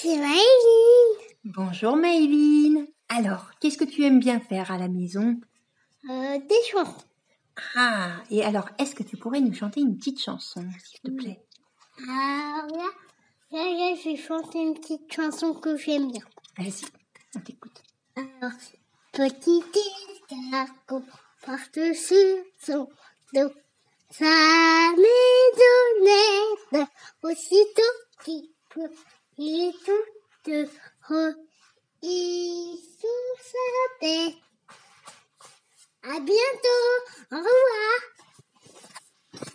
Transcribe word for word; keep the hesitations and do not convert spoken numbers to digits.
c'est Maëline. Bonjour Maëline. Alors, qu'est-ce que tu aimes bien faire à la maison? Euh, des chansons. Ah, et alors, est-ce que tu pourrais nous chanter une petite chanson, s'il te plaît? Alors là, là, là, je vais chanter une petite chanson que j'aime bien. Vas-y, on t'écoute. Alors, petit escargot porte sur son dos sa maisonnette, aussitôt qu'il pleut, il est tout heureux, il sous sa tête. À bientôt, au revoir.